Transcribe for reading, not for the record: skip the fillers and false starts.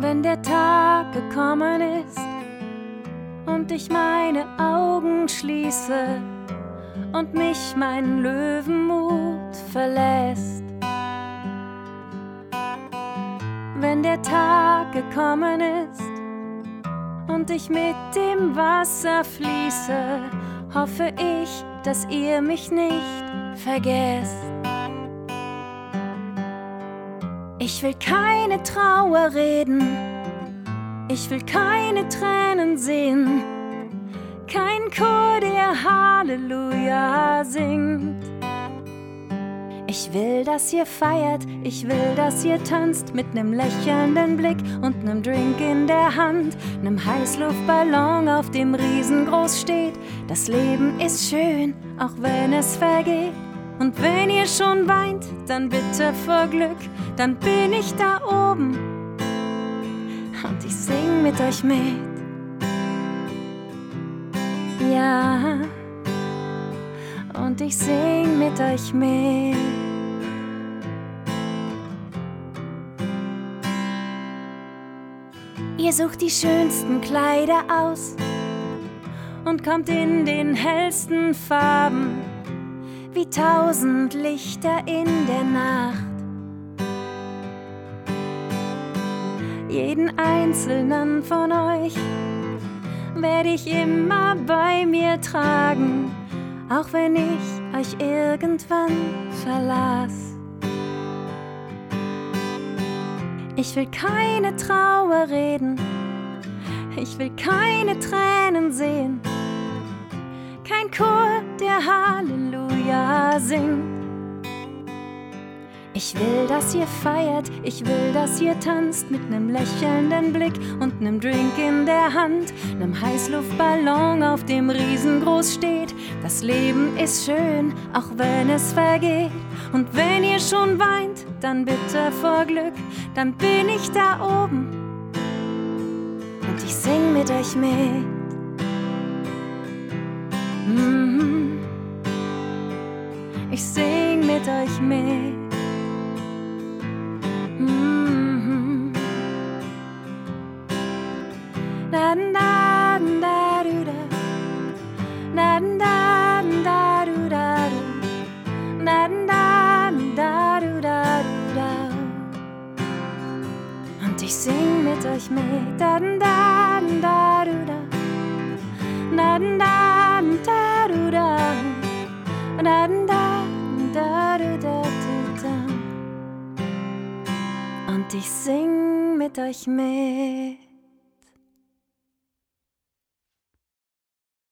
Wenn der Tag gekommen ist und ich meine Augen schließe und mich mein Löwenmut verlässt. Wenn der Tag gekommen ist und ich mit dem Wasser fließe, hoffe ich, dass ihr mich nicht vergesst. Ich will keine Trauer reden, ich will keine Tränen sehen, kein Chor, der Halleluja singt. Ich will, dass ihr feiert, ich will, dass ihr tanzt mit nem lächelnden Blick und nem Drink in der Hand, nem Heißluftballon, auf dem riesengroß steht: Das Leben ist schön, auch wenn es vergeht. Und wenn ihr schon weint, dann bitte vor Glück, dann bin ich da oben und ich sing mit euch mit. Ja, und ich sing mit euch mit. Ihr sucht die schönsten Kleider aus und kommt in den hellsten Farben, wie 1000 Lichter in der Nacht. Jeden einzelnen von euch werde ich immer bei mir tragen, auch wenn ich euch irgendwann verlass. Ich will keine Trauer reden, ich will keine Tränen sehen, kein Chor, der Halleluja singt. Ich will, dass ihr feiert, ich will, dass ihr tanzt mit nem lächelnden Blick und nem Drink in der Hand, nem Heißluftballon, auf dem riesengroß steht: Das Leben ist schön, auch wenn es vergeht. Und wenn ihr schon weint, dann bitte vor Glück, dann bin ich da oben und ich sing mit euch mit. Ich sing mit euch mit. Da da da du da, da da da du da, da da da du da da. Und ich sing mit euch mit. Da da da du da, da da da du da, da da da da da. Und ich sing mit euch mit.